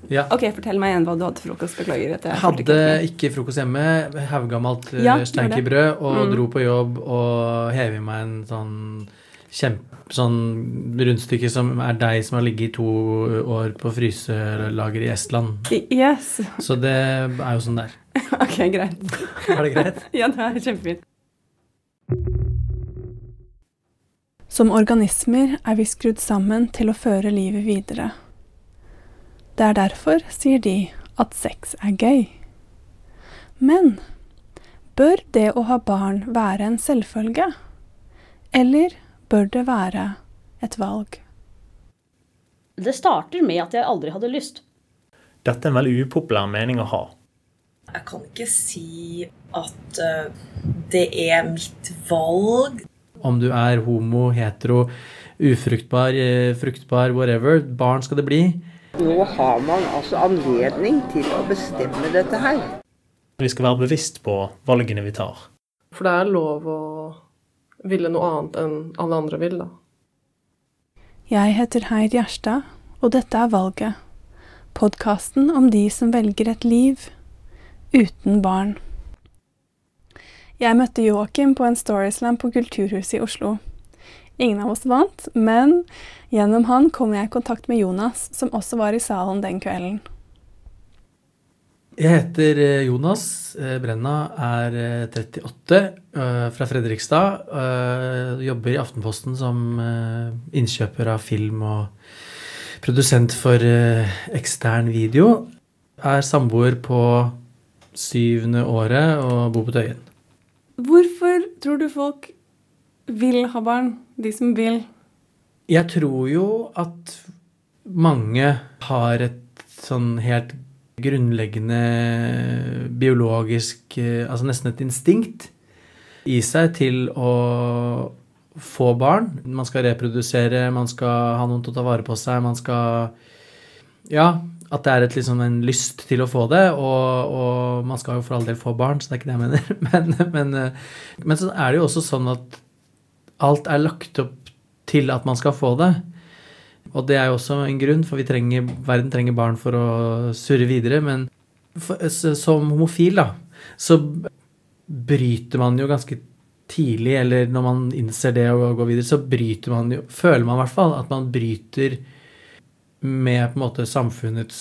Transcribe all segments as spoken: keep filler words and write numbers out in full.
Ja. Ok, fortell meg igjen hva du hadde til frokost. Beklager at jeg fulgte Hadde med. ikke frokost hjemme, haugammalt uh, Ja, steinkebrød, og Mm. dro på jobb og hev i meg en sånn kjempe, sånn rundstykke som er deg som har ligget i to år på fryselager i Estland. I- Yes. Så det er jo sånn der. Ok, greit. Er det greit? Ja, det er kjempefint. Som organismer er vi skrudd sammen til å føre livet videre. Det er derfor, sier de, at sex er gøy. Men bør det å ha barn være en selvfølge? Eller bør det være et valg? Det starter med at jeg aldri hadde lyst. Dette er en veldig upopulær mening å ha. Jeg kan ikke si at uh, det er mitt valg. Om du er homo, hetero, ufruktbar, eh, fruktbar, whatever, barn skal det bli. Nå har man altså anledning til å bestemme dette her. Vi skal være bevisst på valgene vi tar. For det er lov å ville noe annet enn alle andre vil, da. Jeg heter Heid Gjerstad, og dette er Valget. Podcasten om de som velger et liv uten barn. Jeg møtte Joachim på en storyslam på Kulturhuset i Oslo. Ingen av oss vant, men gjennom han kom jeg i kontakt med Jonas, som også var i salen den kvelden. Jeg heter eh, Jonas eh, Brenna, er eh, trettiåtte, eh, fra Fredrikstad, eh, jobber i Aftenposten som eh, innkjøper av film og produsent for eh, ekstern video. Er samboer på syvende året og bor på Tøyen. Hvorfor tror du folk vil ha barn? De som vil? Jeg tror jo at mange har et sånn helt grunnleggende biologisk, altså nesten et instinkt i seg til å få barn. Man skal reprodusere, man skal ha noen til å ta vare på seg, man skal, ja, at det er et, liksom, en lyst til å få det, og, og man skal jo for all del få barn, så det er ikke det jeg mener. Men, men, men så er det jo også sånn at alt er lagt opp til at man skal få det. Og det er jo også en grunn, for vi trenger, verden trenger barn for å surre videre, men for, som homofil da, så bryter man jo ganske tidlig, eller når man innser det og går videre, så bryter man jo, føler man i hvert fall at man bryter med på en måte samfunnets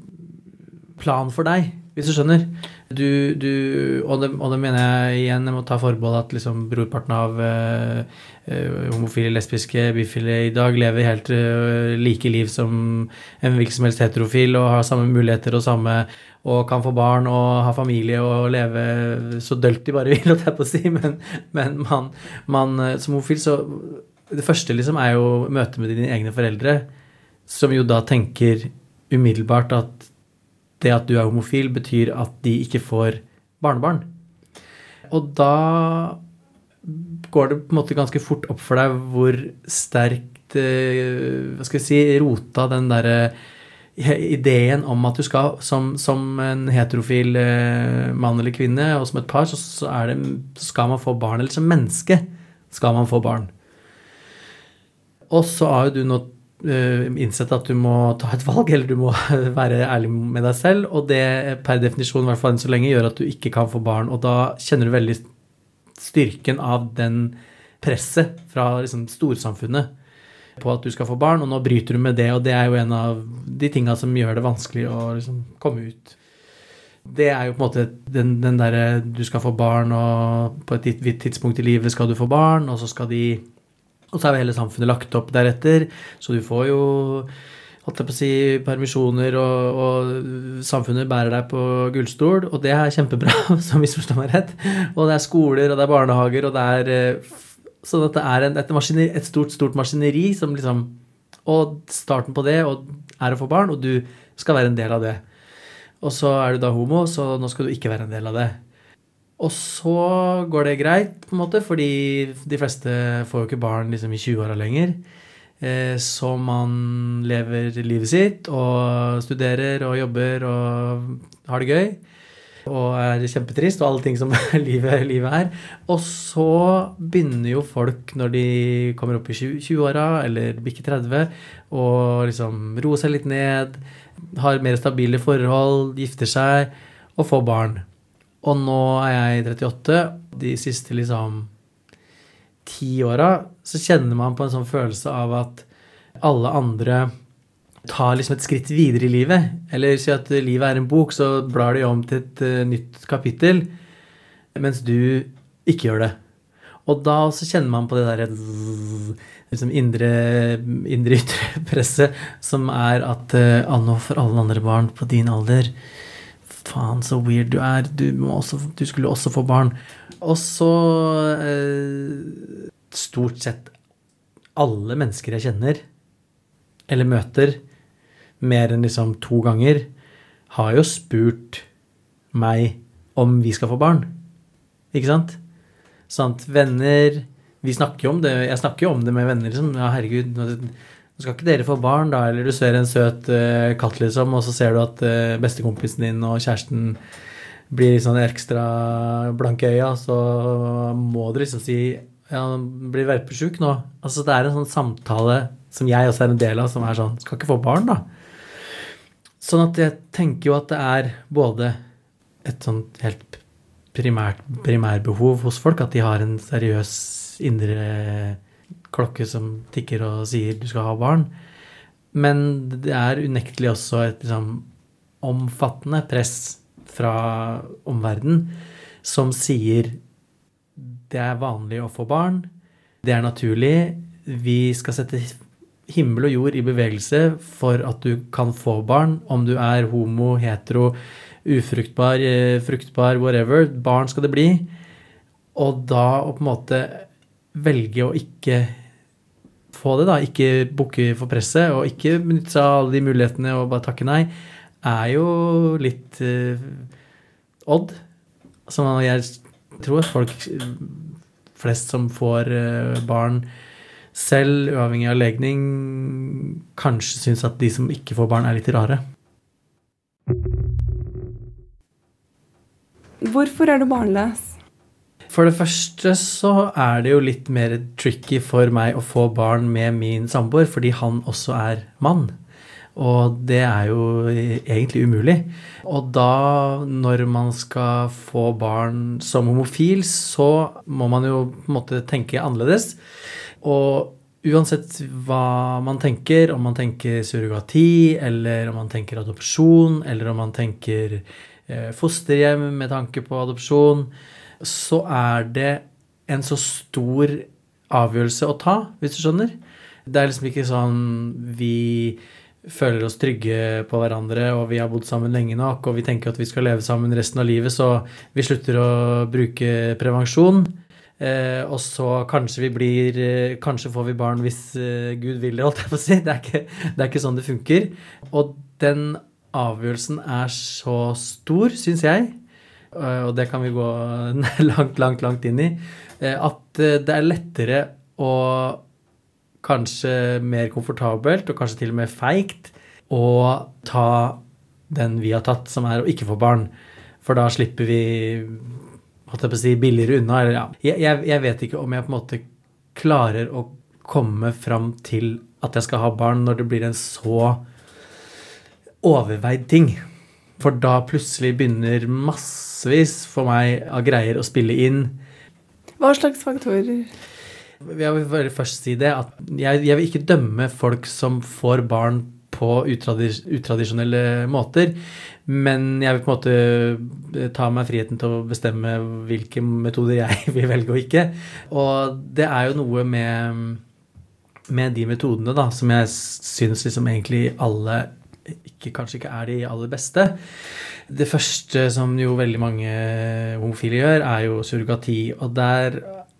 plan for deg, hvis du skjønner. Du, du, og, det, og det mener jeg igjen, jeg må ta forbehold at liksom brorparten av uh, uh, homofile, lesbiske, bifile i dag lever helt uh, like liv som en hvilken som helst heterofil, og har samme muligheter og samme, og kan få barn og ha familie og leve så dølt de bare vil, at jeg på å si, men, men man, man som homofil, så det første liksom er jo møte med dine egne foreldre, som jo da tenker umiddelbart at det at du er homofil betyr at de ikke får barnebarn. Og da går det på en måte ganske fort opp for deg hvor sterkt, hva skal jeg si, rota den der ideen om at du skal, som, som en heterofil mann eller kvinne, og som et par, så, så, er det, så skal man få barn, eller som menneske skal man få barn. Og så har jo du nå Uh, innsett at du må ta et valg, eller du må være ærlig med deg selv, og det per definisjon, i hvert fall enn så lenge, gjør at du ikke kan få barn, og da kjenner du veldig styrken av den presset fra liksom, storsamfunnet på at du skal få barn, og nå bryter du med det, og det er jo en av de tingene som gjør det vanskelig å liksom, komme ut. Det er jo på en måte den, den der du skal få barn, og på et tidspunkt i livet skal du få barn, og så skal de Og så er jo hele samfunnet lagt opp deretter, så du får jo, holdt jeg på å si, permisjoner, og, og samfunnet bærer deg på gullstol, og det er kjempebra, som misforstår meg rett. Og det er skoler, og det er barnehager, og det er sånn at det er en, et, maskineri, et stort, stort maskineri som liksom, og starten på det og er å få barn, og du skal være en del av det. Og så er du da homo, så nå skal du ikke være en del av det. Og så går det greit, på en måte, fordi de fleste får jo ikke barn liksom, i tjue-åra lenger. Eh, så man lever livet sitt, og studerer, og jobber, og har det gøy. Og er kjempetrist, og alle ting som livet, livet er. Og så begynner jo folk, når de kommer opp i tjue-åra, eller bikker tretti, og liksom roe seg litt ned, har mer stabile forhold, gifter seg og får barn. Og nå er jeg trettiåtte. De siste liksom ti åra så kjenner man på en sånn følelse av at alle andre tar liksom et skritt videre i livet. Eller si at livet er en bok, så blar de om til et uh, nytt kapittel, mens du ikke gjør det. Og da så kjenner man på det der liksom indre, indre ytre presset, som er at uh, nå for alle andre barn på din alder, faen så weird du er, du, må også, du skulle også få barn. Og så uh, stort sett alle mennesker jeg kjenner, eller møter, mer enn liksom to ganger, har jo spurt meg om vi skal få barn. Ikke sant? Sant, venner, vi snakker jo om det, jeg snakker jo om det med venner, liksom, ja herregud, nå skal ikke dere få barn da, eller du ser en søt uh, katt liksom, og så ser du at uh, bestekompisen din og kjæresten blir sånn ekstra blanke øya, så må du liksom si, ja, blir verpesjuk nå. Altså det er en sånn samtale som jeg også er en del av, som er sånn, skal ikke få barn da. Sånn at jeg tenker jo at det er både et sånt helt primært, primærbehov hos folk, at de har en seriøs indre klokke som tikker og sier du skal ha barn. Men det er unektelig også et liksom, omfattende press fra omverdenen som sier det er vanlig å få barn, det er naturlig, vi skal sette himmel og jord i bevegelse for at du kan få barn, om du er homo, hetero, ufruktbar, fruktbar, whatever, barn skal det bli. Og da å på en måte velge å ikke få det da, ikke bukke for presset, og ikke benytte seg av alle de mulighetene og bare takke nei, er jo litt uh, odd. Så jeg tror at folk flest som får uh, barn selv, uavhengig av legning, kanskje synes at de som ikke får barn er litt rare. Hvorfor er du barnløs? For det første så er det jo litt mer tricky for meg å få barn med min samboer, fordi han også er mann. Og det er jo egentlig umulig. Og da, når man skal få barn som homofil, så må man jo på en måte tenke annerledes. Og uansett hva man tenker, om man tenker surrogati, eller om man tenker adopsjon, eller om man tenker eh, fosterhjem med tanke på adopsjon, så er det en så stor avgjørelse å ta, hvis du skjønner. Det er liksom ikke sånn vi føler oss trygge på hverandre, og vi har bodd sammen lenge nok, og vi tenker at vi skal leve sammen resten av livet, så vi slutter å bruke prevensjon. Eh, og så kanskje vi blir, eh, kanskje får vi barn hvis eh, Gud vil det, holdt jeg på å si. Det er ikke, det er ikke sånn det funker. Og den avgjørelsen er så stor, synes jeg, eh, og det kan vi gå langt, langt, langt inn i, eh, at eh, det er lettere å kanskje mer komfortabelt, og kanskje til og med feigt, å ta den vi har tatt, som er å ikke få barn. For da slipper vi holdt jeg på å si, billigere unna. Eller, ja. jeg, jeg, jeg vet ikke om jeg på en måte klarer å komme fram til at jeg skal ha barn når det blir en så overveid ting. For da plutselig begynner massevis for meg av greier å spille inn. Hva slags faktorer? Jeg vil bare først si det, at jeg, jeg vil ikke dømme folk som får barn på utradis- utradisjonelle måter, men jeg vil på en måte ta meg friheten til å bestemme hvilke metoder jeg vil velge og ikke. Og det er jo noe med, med de metodene da, som jeg synes liksom egentlig alle ikke, kanskje ikke er de aller beste. Det første som jo veldig mange homofile gjør er jo surrogati, og der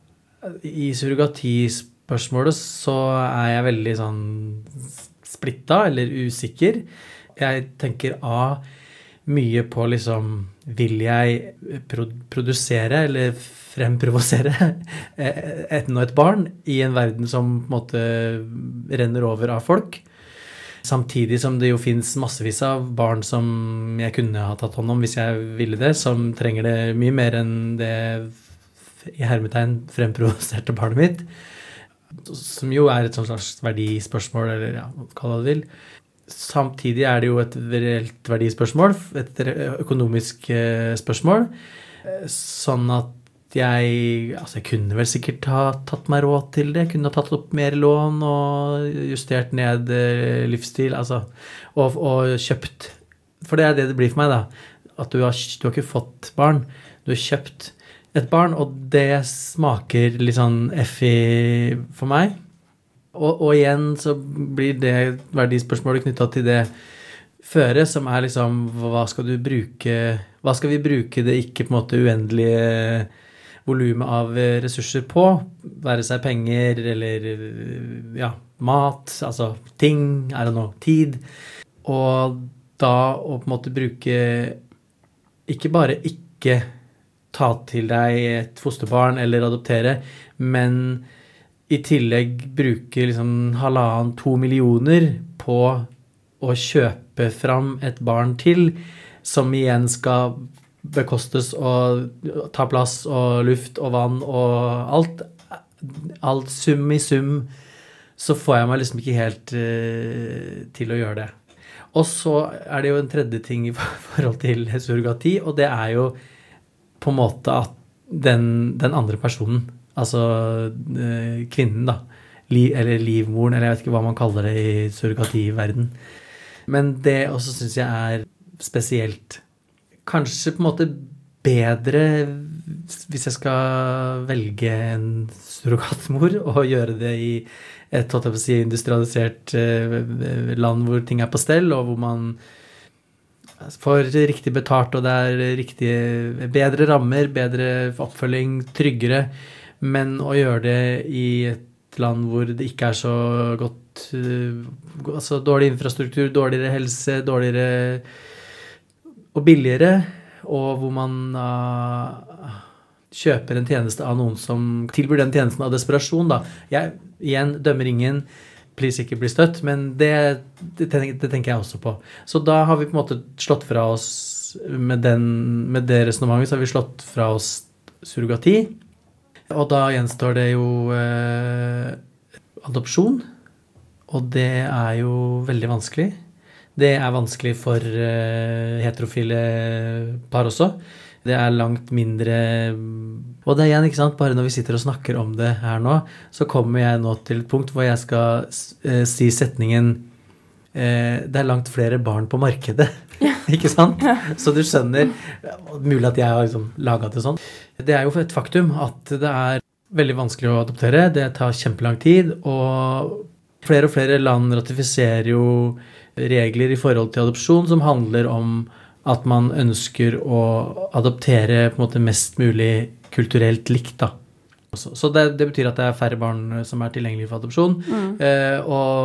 i surrogatispørsmålet så er jeg veldig sånn splittet eller usikker. Jeg tenker A, mye på liksom, vil jeg produsere eller fremprovosere enda et barn i en verden som på en måte renner over av folk. Samtidig som det jo finnes massevis av barn som jeg kunne ha tatt hånd om hvis jeg ville det, som trenger det mye mer enn det i hermetegn fremprovoserte barnet mitt, som jo er et sånt slags verdispørsmål, eller ja, hva du vil. samtidig er det jo et reelt verdispørsmål, et økonomisk spørsmål, sånn at jeg, altså jeg kunne vel sikkert ha tatt meg råd til det, jeg kunne ha tatt opp mer lån og justert ned livsstil, altså, og, og kjøpt, for det er det det blir for meg da, at du har, du har ikke fått barn, du har kjøpt et barn, og det smaker litt sånn effig for meg, og, og igjen så blir det verdispørsmålet knyttet til det føre, som er liksom, hva skal du bruke, hva skal vi bruke det ikke på en måte uendelige volumet av ressurser på, være seg penger eller ja, mat, altså ting, er det noe, tid, og da å på en måte bruke, ikke bare ikke ta til deg et fosterbarn eller adoptere, men i tillegg bruke liksom halvannen, to millioner på å kjøpe fram et barn til, som igjen skal bekostes og ta plass og luft og vann og alt, alt sum i sum, så får jeg meg liksom ikke helt uh, til å gjøre det. Og så er det jo en tredje ting i forhold til surrogati, og det er jo på en måte at den, den andre personen, altså uh, kvinnen da, Li, eller livmoren, eller jeg vet ikke hva man kaller det i surrogati-verden. Men det også synes jeg er spesielt. Kanskje på en måte bedre hvis jeg skal velge en surrogatmor og gjøre det i et tatt å si, industrialisert land hvor ting er på stell, og hvor man får riktig betalt, og det er riktig, bedre rammer, bedre oppfølging, tryggere, men å gjøre det i et land hvor det ikke er så godt, altså dårlig infrastruktur, dårligere helse, dårligere og billigere, og hvor man uh, kjøper en tjeneste av noen som tilbyr den tjenesten av desperasjon da. Jeg igjen dømmer ingen, blir sikkert bli støtt, men det, det, det tenker jeg også på. Så da har vi på en måte slått fra oss med, den, med det resonemanget, så har vi slått fra oss surrogati, og da gjenstår det jo uh, adopsjon, og det er jo veldig vanskelig. Det er vanskelig for uh, heterofile par også. Det er langt mindre, og det er igjen, ikke sant, bare når vi sitter og snakker om det her nå, så kommer jeg nå til et punkt hvor jeg skal uh, si setningen uh, det er langt flere barn på markedet, ikke sant? Så du skjønner, mulig at jeg har liksom laget det sånn. Det er jo et faktum at det er veldig vanskelig å adoptere, det tar kjempelang tid, og flere og flere land ratifiserer jo regler i forhold til adopsjon som handler om at man ønsker å adoptere på en måte mest mulig kulturelt likt da. Så det, det betyr at det er færre barn som er tilgjengelige for adopsjon, mm. eh,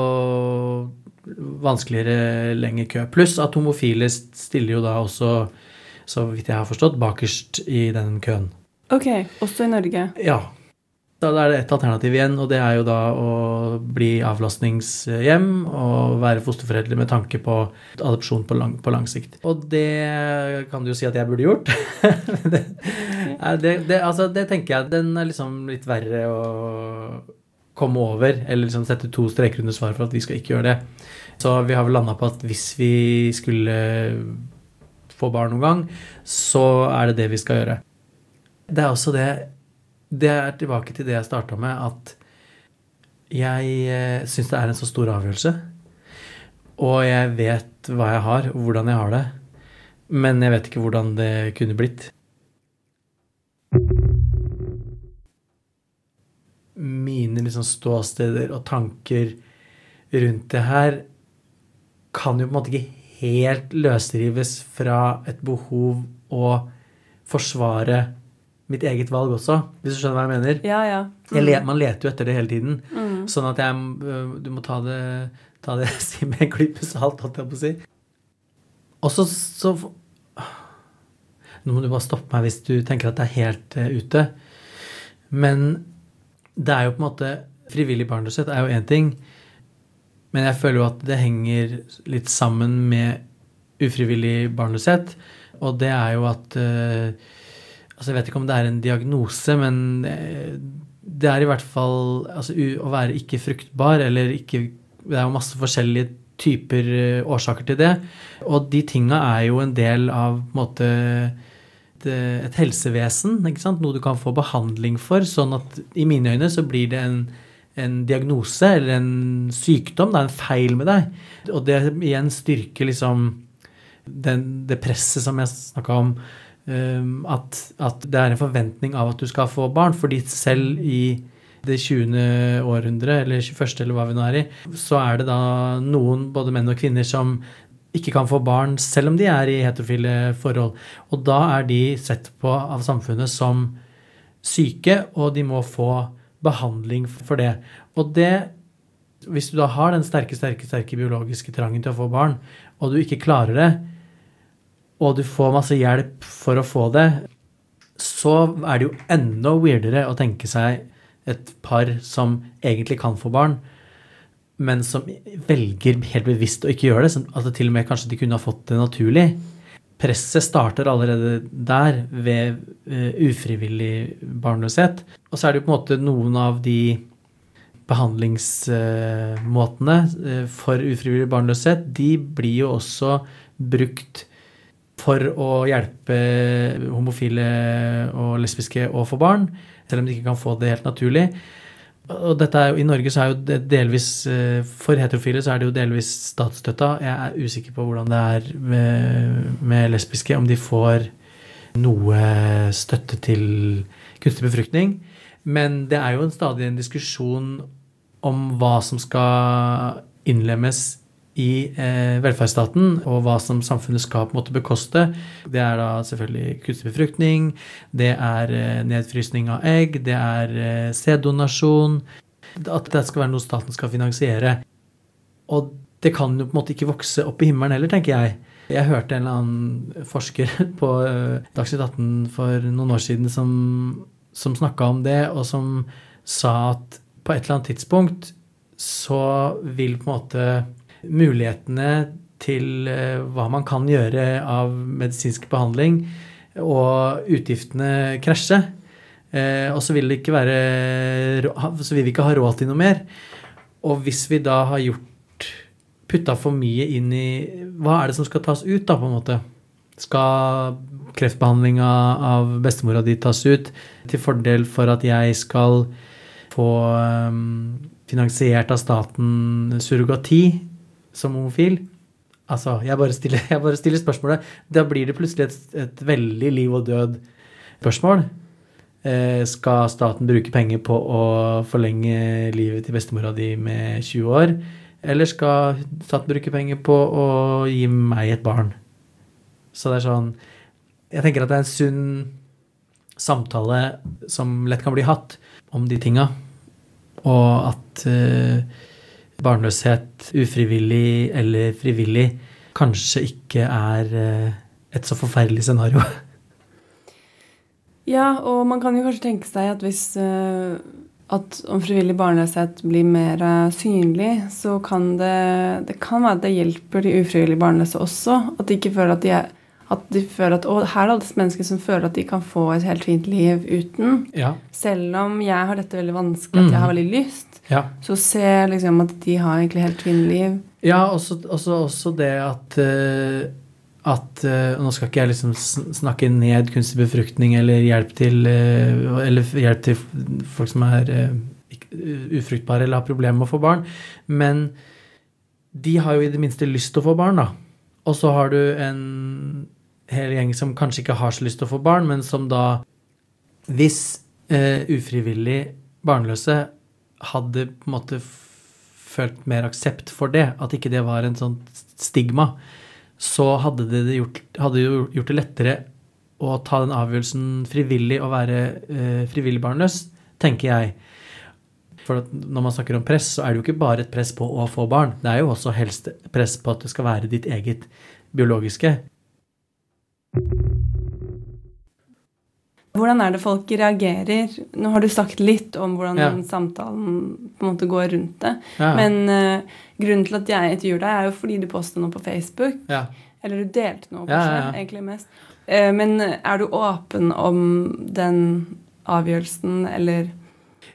og vanskeligere lenge kø. Pluss at homofile stiller jo da også, så vidt jeg har forstått, bakerst i den køen. Ok, også i Norge? Ja. Da er det et alternativ igjen, og det er jo da å bli avlastningshjem og være fosterforeldre med tanke på adopsjon på lang, på lang sikt. Og det kan du jo si at jeg burde gjort. det, det, det, altså, det tenker jeg, den er liksom litt verre å komme over, eller liksom sette to streker under svar for at vi skal ikke gjøre det. Så vi har vel landet på at hvis vi skulle få barn noen gang, så er det det vi skal gjøre. Det er også det, det er tilbake til det jeg startet med, at jeg eh, synes det er en så stor avgjørelse, og jeg vet hva jeg har, og hvordan jeg har det, men jeg vet ikke hvordan det kunne blitt. Mine liksom ståsteder og tanker rundt det her kan jo på en måte ikke helt løsrives fra et behov å forsvare mitt eget valg også, hvis du skjønner hva jeg mener. Ja, ja. Mm. Jeg, man leter jo etter det hele tiden, mm. sånn at jeg, du må ta det, ta det si med en klippe salt, holdt jeg på å si. Og så, så, nå må du bare stoppe meg hvis du tenker at det er helt uh, ute, men det er jo på en måte, frivillig barnløshet er jo en ting, men jeg føler jo at det henger litt sammen med ufrivillig barnløshet, og det er jo at uh, altså jeg vet ikke om det er en diagnose, men det er i hvert fall altså, å være ikke fruktbar, eller ikke, det er jo masse forskjellige typer eh, årsaker til det. Og de tingene er jo en del av på en måte, et, et helsevesen, ikke sant? Noe du kan få behandling for, sånn at i mine øyne så blir det en, en diagnose eller en sykdom, det er en feil med deg. Og det igjen styrker liksom den, det presset som jeg snakket om, um, at, at det er en forventning av at du skal få barn, fordi selv i det tjuende århundre, eller tjueførste, eller hva vi nå er i, så er det da noen, både menn og kvinner, som ikke kan få barn, selv om de er i heterofile forhold. Og da er de sett på av samfunnet som syke, og de må få behandling for det. Og det, hvis du da har den sterke, sterke, sterke biologiske trangen til å få barn, og du ikke klarer det, og du får masse hjelp for å få det, så er det jo enda weirdere å tenke seg et par som egentlig kan få barn, men som velger helt bevisst å ikke gjøre det, at det til og med kanskje de kunne ha fått det naturlig. Presset starter allerede der ved uh, ufrivillig barnløshet. Og så er det jo på en måte noen av de behandlingsmåtene uh, for ufrivillig barnløshet, de blir jo også brukt for å hjelpe homofile og lesbiske å få barn, selv om de ikke kan få det helt naturlig. Og dette er jo, i Norge så er jo det delvis, for heterofile så er det jo delvis statsstøtta. Jeg er usikker på hvordan det er med, med lesbiske, om de får noe støtte til kunstig befruktning. Men det er jo en stadig en diskusjon om hva som skal innlemmes i eh, velferdsstaten, og hva som samfunnet skal på en måte bekoste. Det er da selvfølgelig kunstig befruktning, det er eh, nedfrysning av egg, det er eh, sæddonasjon, at det skal være noe staten skal finansiere. Og det kan jo på en måte ikke vokse opp i himmelen heller, tenker jeg. Jeg hørte en eller annen forsker på eh, Dagsnytt atten for noen år siden som, som snakket om det, og som sa at på et eller annet tidspunkt så vil på en måte mulighetene til uh, hva man kan gjøre av medisinsk behandling og utgiftene krasje. Uh, og så vil det ikke være, så vil vi ikke ha råd til noe mer. Og hvis vi da har gjort, puttet for mye inn i, hva er det som skal tas ut da på en måte? Skal kreftbehandlinga av bestemora di tas ut til fordel for at jeg skal få um, finansiert av staten surrogati som homofil? Altså, jeg bare stiller, jeg bare stiller spørsmålet. Da blir det plutselig et, et veldig liv og død spørsmål. Eh, skal staten bruke penger på å forlenge livet til bestemora di med tjue år? Eller skal staten bruke penger på å gi meg et barn? Så det er sånn, jeg tenker at det er en sunn samtale som lett kan bli hatt om de tinga. Og at eh, barnløshet, ufrivillig eller frivillig, kanskje ikke er et så forferdelig scenario. Ja, og man kan jo kanskje tenke seg at hvis uh, at om frivillig barnløshet blir mer uh, synlig, så kan det, det kan være at det hjelper de ufrivillig barnløse også, at de ikke føler at de er at de føler at, og her er det mennesker som føler at de kan få et helt fint liv uten. Ja. Selv om jeg har dette veldig vanskelig, at jeg har veldig lyst, ja. Så ser liksom at de har egentlig helt fint liv. Ja, også, også, også det at, uh, at uh, nå skal ikke jeg liksom snakke ned kunstig befruktning eller hjelp til, uh, eller hjelp til folk som er uh, ufruktbare eller har problemer med å få barn, men de har jo i det minste lyst til å få barn da. Og så har du en hel gjeng som kanskje ikke har så lyst til å få barn, men som da, hvis uh, ufrivillig barnløse hadde på en måte følt mer aksept for det, at ikke det var en sånn stigma, så hadde det gjort, hadde gjort det lettere å ta den avgjørelsen frivillig og være uh, frivillig barnløs, tenker jeg. For at når man snakker om press, så er det jo ikke bare et press på å få barn. Det er jo også helst press på at det skal være ditt eget biologiske. Hvordan er det folk reagerer? Nå har du sagt litt om hvordan ja. samtalen på en måte går rundt det. Ja. Men uh, grunnen til at jeg intervjuer deg er jo fordi du postet noe på Facebook. Ja. Eller du delte noe på ja, ja, ja. egentlig mest. Uh, men er du åpen om den avgjørelsen, eller...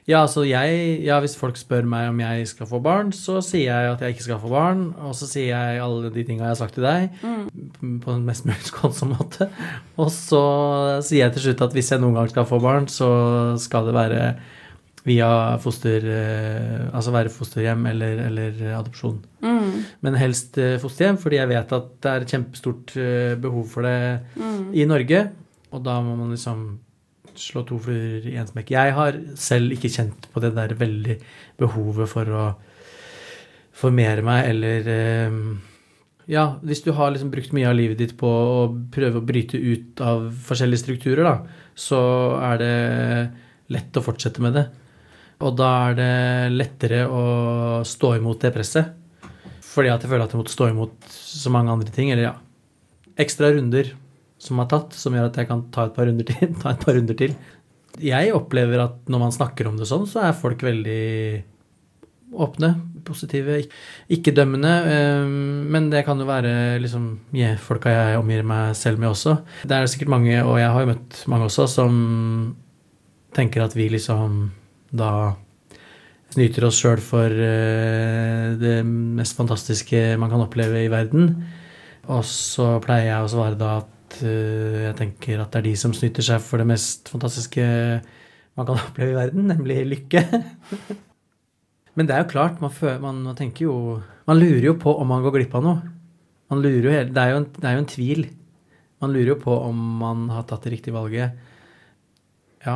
Ja, altså jeg, ja, hvis folk spør meg om jeg skal få barn, så sier jeg at jeg ikke skal få barn, og så sier jeg alle de tingene jeg har sagt til deg, mm. på en mest mulig skånsom måte. Og så sier jeg til slutt at hvis jeg noen gang skal få barn, så skal det være via foster, altså være fosterhjem eller, eller adopsjon. Mm. Men helst fosterhjem, fordi jeg vet at det er et kjempestort behov for det mm. i Norge, og da må man liksom slå to fluer i en smekk. Jeg har selv ikke kjent på det der veldig behovet for å formere meg, eller ja, hvis du har liksom brukt mye av livet ditt på å prøve å bryte ut av forskjellige strukturer da, så er det lett å fortsette med det. Og da er det lettere å stå imot det presset, fordi at jeg føler at jeg måtte stå imot så mange andre ting, eller ja, ekstra runder som har tatt, som gjør at jeg kan ta et par runder til. Ta et par runder til. Jeg opplever at når man snakker om det sånn, så er folk veldig åpne, positive, ikke dømmende, men det kan jo være liksom, ja, folka jeg omgir meg selv med også. Det er sikkert mange, og jeg har jo møtt mange også, som tenker at vi liksom da snyter oss selv for det mest fantastiske man kan oppleve i verden. Og så pleier jeg å svare da at jeg tenker at det er de som snyter seg for det mest fantastiske man kan oppleve i verden, nemlig lykke. Men det er jo klart, man, føler, man, man tenker jo, man lurer jo på om man går glipp av noe. Man lurer jo, det er jo en, det er jo en tvil. Man lurer jo på om man har tatt det riktige valget. Ja.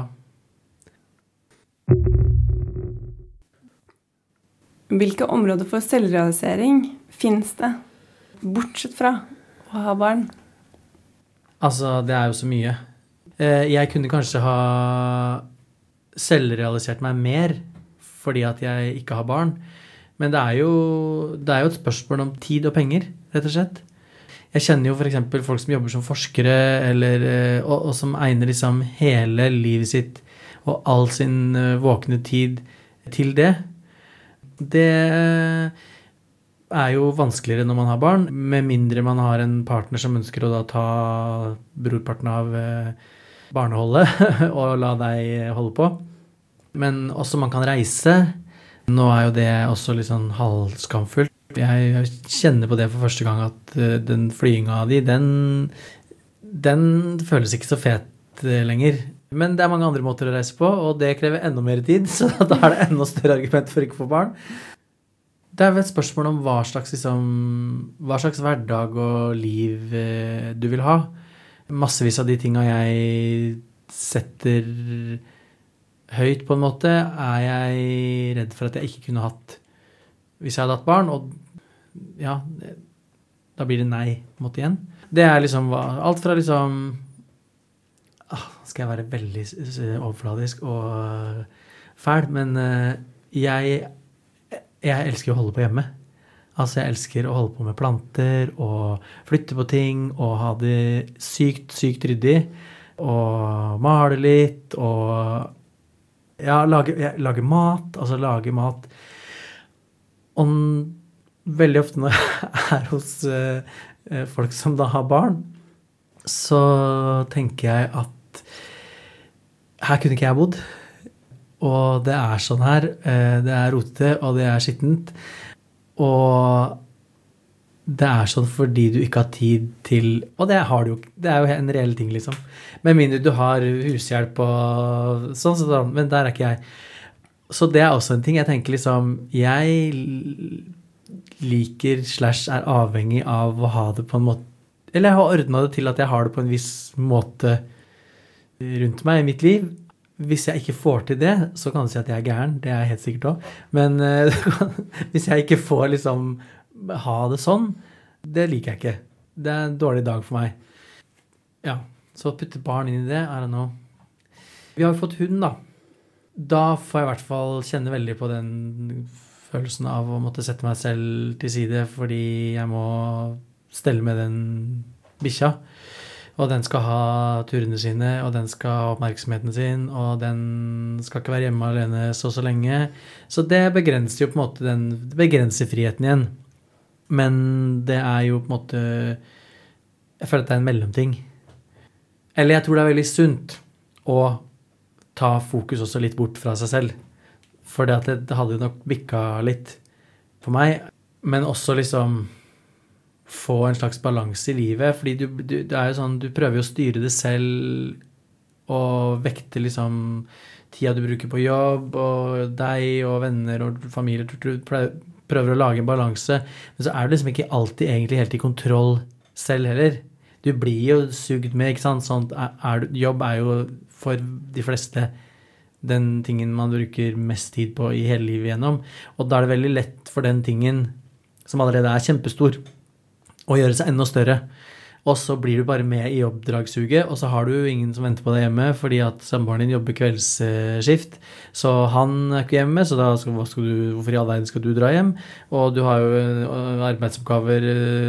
Hvilke områder for selvrealisering finnes det, bortsett fra å ha barn? Altså, det er jo så mye. Jeg kunne kanskje ha selvrealisert meg mer fordi at jeg ikke har barn. Men det er jo, det er jo et spørsmål om tid og penger, rett og slett. Jeg kjenner jo for eksempel folk som jobber som forskere, eller, og, og som egner liksom hele livet sitt og all sin våkne tid til det. Det er jo vanskeligere når man har barn, med mindre man har en partner som ønsker å da ta brorparten av barneholdet og la deg holde på. Men også man kan reise. Nå er jo det også litt sånn halvskamfullt. Jeg kjenner på det for første gang at den flyinga av de, den, den føles ikke så fet lenger. Men det er mange andre måter å reise på, og det krever enda mer tid, så da er det enda større argument for ikke å få barn. Det er vel et spørsmål om hva slags, liksom, hva slags hverdag og liv eh, du vil ha. Massevis av de tingene jeg setter høyt på en måte, er jeg redd for at jeg ikke kunne hatt hvis jeg hadde hatt barn, og ja, da blir det nei på en måte igjen. Det er liksom alt fra liksom, ah, skal jeg være veldig overfladisk og fæl, men eh, jeg Jeg elsker å holde på hjemme. Altså, jeg elsker å holde på med planter, og flytte på ting, og ha det sykt, sykt ryddig, og male litt, og ja, lage, ja, lage mat, altså lage mat. Og veldig ofte når jeg er hos uh, folk som da har barn, så tenker jeg at her kunne ikke jeg bodd. Og det er sånn her, det er rotete, og det er skittent. Og det er sånn fordi du ikke har tid til, og det har du jo, det er jo en reell ting liksom. Med mindre du har hushjelp og sånn, sånn, men der er ikke jeg. Så det er også en ting, jeg tenker liksom, jeg liker slash er avhengig av å ha det på en måte, eller jeg har ordnet det til at jeg har det på en viss måte rundt meg i mitt liv. Hvis jeg ikke får til det, så kan du si at jeg er gæren, det er jeg helt sikkert også. Men uh, hvis jeg ikke får liksom ha det sånn, det liker jeg ikke. Det er en dårlig dag for meg. Ja, så putte barn inn i det, I don't know. Vi har jo fått hund da. Da får jeg i hvert fall kjenne veldig på den følelsen av å måtte sette meg selv til side, fordi jeg må stelle med den bikkja. Og den skal ha turene sine, og den skal ha oppmerksomheten sin, og den skal ikke være hjemme alene så så lenge. Så det begrenser jo på en måte den, det begrenser friheten igjen. Men det er jo på en måte, jeg føler at det er en mellomting. Eller jeg tror det er veldig sunt å ta fokus også litt bort fra seg selv. For det, at det, det hadde jo nok bikka litt for meg. Men også liksom få en slags balanse i livet. Fordi du, du, det er jo sånn, du prøver jo å styre det selv og vekte liksom tida du bruker på jobb, og deg og venner og familie. Du prøver å lage en balanse. Men så er du liksom ikke alltid egentlig helt i kontroll selv heller. Du blir jo sugd med, ikke sant? Sånn, er, er, jobb er jo for de fleste den tingen man bruker mest tid på i hele livet igjennom. Og da er det veldig lett for den tingen som allerede er kjempestor å gjøre seg enda større. Og så blir du bare med i oppdragssuget, og så har du ingen som venter på deg hjemme, fordi at samboeren din jobber kveldsskift, så han er ikke hjemme, så da skal, hva skal du, hvorfor i all verden skal du dra hjem? Og du har jo arbeidsoppgaver,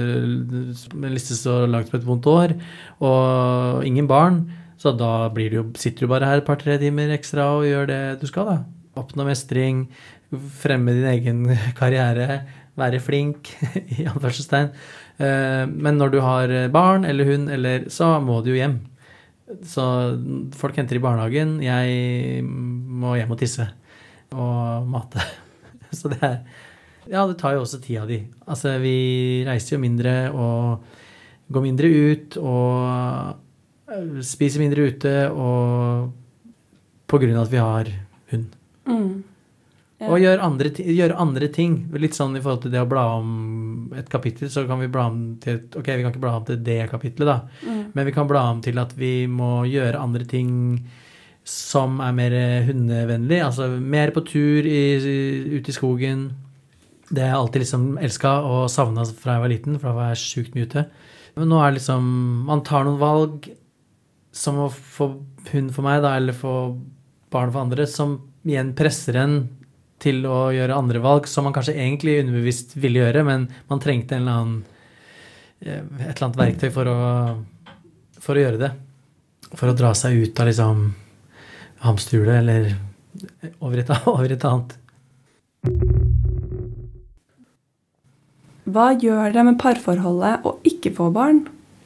en liste så langt som et vondt år, og ingen barn, så da blir du, sitter du bare her et par-tre timer ekstra og gjør det du skal da. Oppnå mestring, fremme din egen karriere, være flink, i anførselstegn. Men når du har barn eller hund, eller, så må du jo hjem. Så folk henter i barnehagen, jeg må hjem og tisse og mate. Så det er, ja, det tar jo også tida di. Altså, vi reiser jo mindre og går mindre ut og spiser mindre ute og på grunn av at vi har hund. Mm. Ja. Og gjør andre, gjør andre ting. Litt sånn i forhold til det å bla om et kapittel, så kan vi bla om til et, ok, vi kan ikke bla om til det kapitlet da, mm. men vi kan bla om til at vi må gjøre andre ting som er mer hundevennlig, altså mer på tur i, ut i skogen. Det har jeg alltid liksom elsket og savnet fra jeg var liten, for da var jeg sykt mye ute. Men nå er det liksom, man tar noen valg som å få hund for meg da, eller få barn for andre, som igjen presser en til å gjøre andre valg som man kanskje egentlig underbevisst ville gjøre, men man trengte en eller annen, et eller annet verktøy for å, for å gjøre det. For å dra seg ut av liksom hamsterhjulet eller over et, over et annet. Hva gjør det med parforholdet å ikke få barn?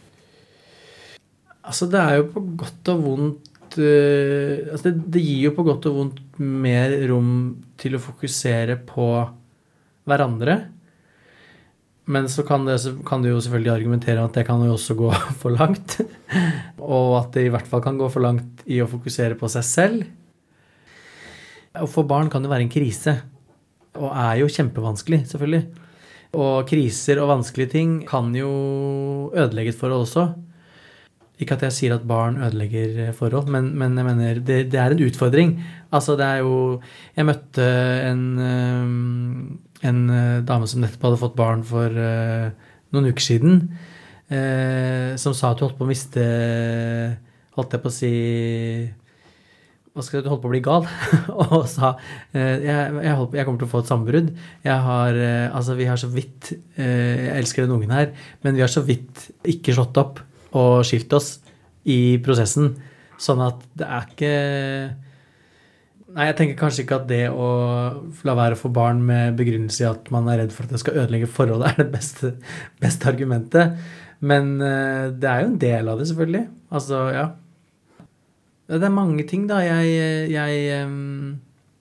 Altså det er jo på godt og vondt, uh, altså det, det gir jo på godt og vondt mer rom til å fokusere på hverandre. Men så kan, det, så kan du jo selvfølgelig argumentere at det kan jo også gå for langt. Og at det i hvert fall kan gå for langt i å fokusere på seg selv. Å få barn kan jo være en krise. Og er jo kjempevanskelig, selvfølgelig. Og kriser og vanskelige ting kan jo ødelegge et forhold også. Ikke at jeg sier at barn ødelegger forhold, men, men jeg mener, det, det er en utfordring. Altså det er jo, jeg møtte en, en dame som nettopp hadde fått barn for noen uker siden, som sa at hun holdt på å miste, holdt jeg på å si, hva skal du holdt på å bli gal? Og sa, jeg, jeg, holdt, jeg kommer til å få et sammenbrudd. Jeg har, altså vi har så vidt, jeg elsker den ungen her, men vi har så vidt ikke slått opp og skilt oss i prosessen, sånn at det er ikke, nei, jeg tenker kanskje ikke at det å la være å få barn med begrunnelse i at man er redd for at det skal ødelegge forholdet er det beste, beste argumentet, men det er jo en del av det selvfølgelig, altså ja, det er mange ting da, jeg, jeg um,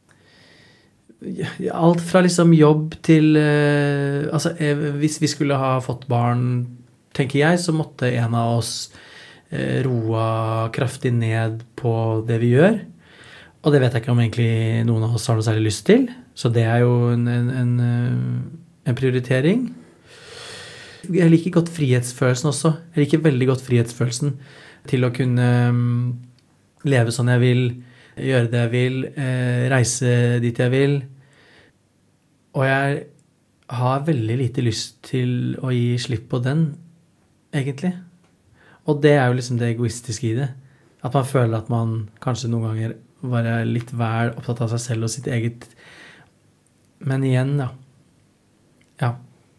alt fra liksom jobb til, uh, altså hvis vi skulle ha fått barn, tenker jeg, så måtte en av oss eh, roa kraftig ned på det vi gjør. Og det vet jeg ikke om egentlig noen av oss har noe særlig lyst til. Så det er jo en, en, en, en prioritering. Jeg liker godt frihetsfølelsen også. Jeg liker veldig godt frihetsfølelsen til å kunne um, leve sånn jeg vil, gjøre det jeg vil, eh, reise dit jeg vil. Og jeg har veldig lite lyst til å gi slipp på den, egentlig. Og det er jo liksom det egoistiske i det. At man føler at man kanskje noen ganger bare er litt vel opptatt av seg selv og sitt eget. Men igjen, ja. Ja.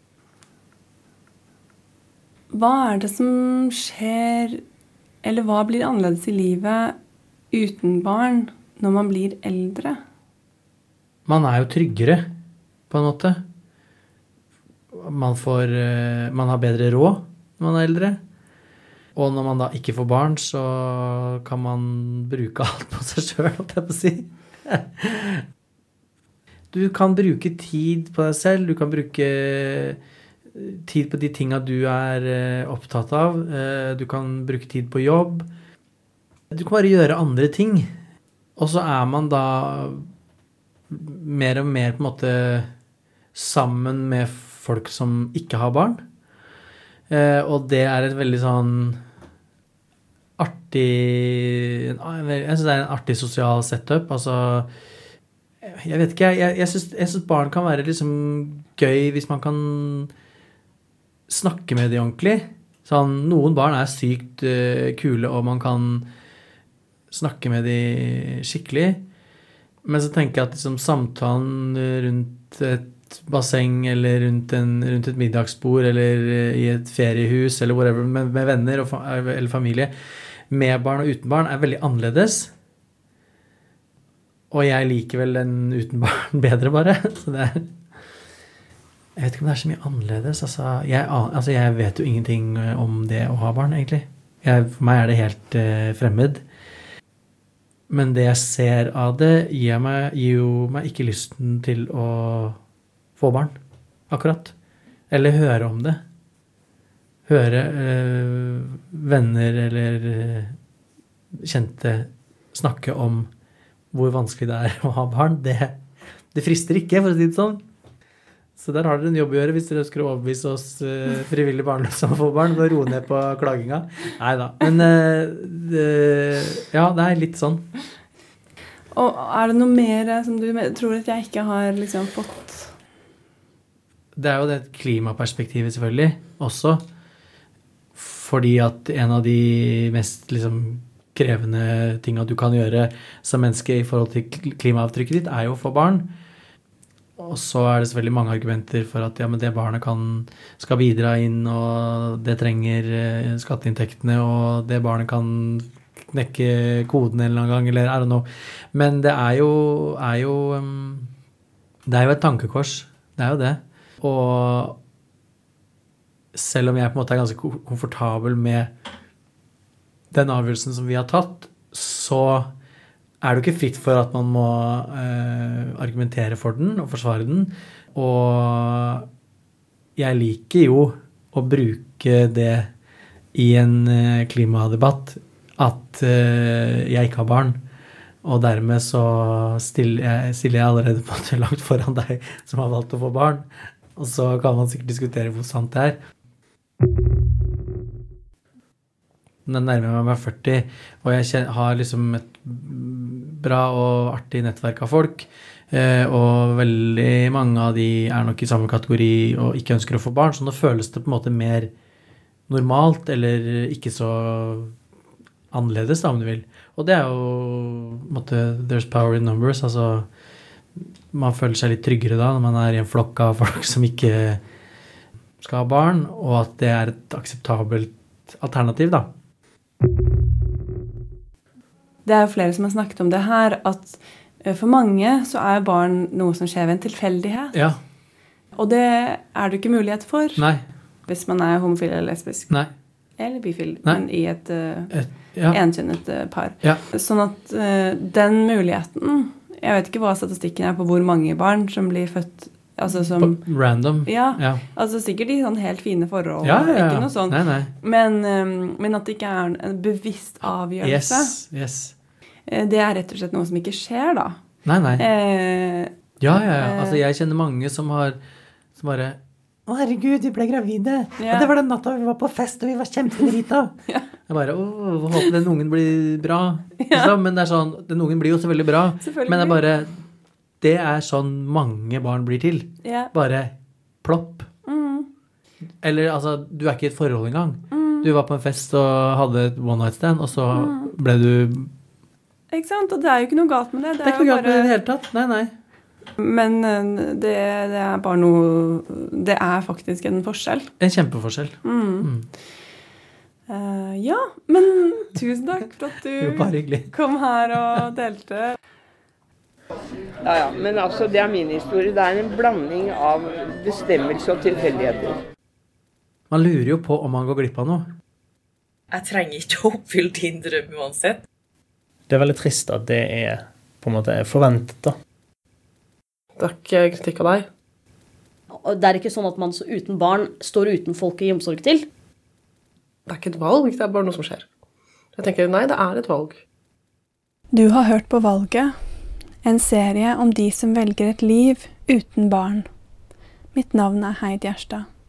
Hva er det som skjer, eller hva blir annerledes i livet uten barn når man blir eldre? Man er jo tryggere, på en måte. Man får, man har bedre råd når man er eldre. Og når man da ikke får barn, så kan man bruke alt på seg selv, holdt jeg på å si. Du kan bruke tid på deg selv, du kan bruke tid på de tingene du er opptatt av, du kan bruke tid på jobb. Du kan bare gjøre andre ting. Og så er man da mer og mer på en måte sammen med folk som ikke har barn. Og det er et veldig sånn artig, jeg synes det er en artig sosial setup. Altså, jeg vet ikke, jeg, jeg, synes, jeg synes barn kan være liksom gøy hvis man kan snakke med de ordentlig. Sånn, noen barn er sykt uh, kule, og man kan snakke med de skikkelig. Men så tenker jeg at liksom, samtalen rundt et basseng, eller rundt, en, rundt et middagsbord, eller i et feriehus, eller whatever, med, med venner og fa- eller familie, med barn og uten barn, er veldig annerledes. Og jeg liker vel den uten barn bedre bare. Så det er, jeg vet ikke om det er så mye annerledes. Altså jeg, altså, jeg vet jo ingenting om det å ha barn, egentlig. Jeg, for meg er det helt uh, fremmed. Men det jeg ser av det, gir, meg, gir jo meg ikke lysten til å få barn, akkurat. Eller høre om det. Høre uh, venner eller uh, kjente snakke om hvor vanskelig det er å ha barn. Det, det frister ikke, for å si det sånn. Så der har dere en jobb å gjøre hvis dere ønsker å overbevise oss uh, frivillig barnløse om å få barn, og roe ned på klaginga. Neida. Men uh, det, ja, det er litt sånn. Og er det noe mer som du tror at jeg ikke har liksom fått? Det er jo det klimaperspektivet selvfølgelig også. Fordi at en av de mest liksom krevende tingene du kan gjøre som menneske i forhold til klimaavtrykket ditt er jo å få barn. Og så er det selvfølgelig mange argumenter for at ja, men det barnet kan, skal bidra inn, og det trenger skatteinntektene, og det barnet kan knekke koden en eller annen gang, eller I don't know. Men det er jo, er jo, det er jo et tankekors. Det er jo det. Og selv om jeg på en måte er ganske komfortabel med den avgjørelsen som vi har tatt, så er det jo ikke fritt for at man må eh, argumentere for den og forsvare den. Og jeg liker jo å bruke det i en eh, klimadebatt at eh, jeg ikke har barn. Og dermed så stiller jeg, stiller jeg allerede på en langt foran deg som har valgt å få barn. Og så kan man sikkert diskutere hvor sant det er. Nå nærmer jeg meg førti, og jeg kjenner, har liksom et bra og artig nettverk av folk, eh, og veldig mange av de er nok i samme kategori og ikke ønsker å få barn, så nå føles det på en måte mer normalt, eller ikke så annerledes da, om du vil. Og det er jo på en måte, there's power in numbers, altså man føler seg litt tryggere da, når man er i en flokk av folk som ikke skal ha barn, og at det er et akseptabelt alternativ da. Det er jo flere som har snakket om det her, at for mange så er barn noe som skjer ved en tilfeldighet. Ja. Og det er det ikke mulighet for. Nei. Hvis man er homofil eller lesbisk. Nei. Eller bifil, Nei. men i et, uh, et ja. enkjønnet uh, par. Ja. Sånn at uh, den muligheten, jeg vet ikke hva statistikken er på hvor mange barn som blir født, altså som... På random. Ja, ja, altså sikkert i sånn helt fine forhold. Ja, ja, ja. Ikke noe sånt. Nei, nei. Men, um, men at det ikke er en bevisst avgjørelse. Yes, yes. Det er rett og slett noe som ikke skjer da. Nei, nei. Eh, ja, ja, ja. Altså, jeg kjenner mange som har, som bare, å herregud, vi ble gravide. Ja. Og det var den natta vi var på fest, og vi var kjempedrita. Ja. Jeg bare, å, håper den ungen blir bra. Ja. Liksom. Men det er sånn, den ungen blir jo selvfølgelig bra. Selvfølgelig. Men det er bare, det er sånn mange barn blir til. Ja. Bare plopp. Mm. Eller, altså, du er ikke i et forhold engang. Mm. Du var på en fest og hadde et one night stand, og så mm. ble du... Ikke sant? Og det er jo ikke noe galt med det. Det er, det er ikke noe galt bare... med det i det hele tatt. Nei, nei. Men det, det er bare noe... Det er faktisk en forskjell. En kjempeforskjell. Mm. Mm. Uh, ja, men tusen takk for at du kom her og delte. Ja, ja, men altså, det er min historie. Det er en blanding av bestemmelse og tilfeldigheter. Man lurer jo på om man går glipp av noe. Jeg trenger ikke å oppfylle din drøm uansett. Det er veldig trist at det er på en måte forventet da. Det er ikke kritikk av deg. Og det er ikke sånn at man så uten barn står uten folk i omsorg til. Det er ikke et valg, det er bare noe som skjer. Jeg tenker, nei, det er et valg. Du har hørt på Valget, en serie om de som velger et liv uten barn. Mitt navn er Heidi Gjerstad.